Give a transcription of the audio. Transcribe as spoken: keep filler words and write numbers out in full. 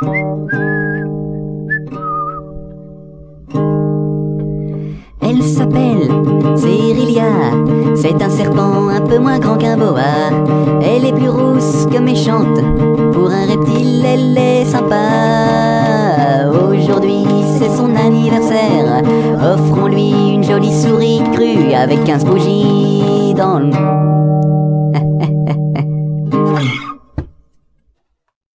Elle s'appelle Cérilia, c'est un serpent un peu moins grand qu'un boa. Elle est plus rousse que méchante, pour un reptile elle est sympa. Aujourd'hui c'est son anniversaire, offrons-lui une jolie souris crue avec quinze bougies dans le...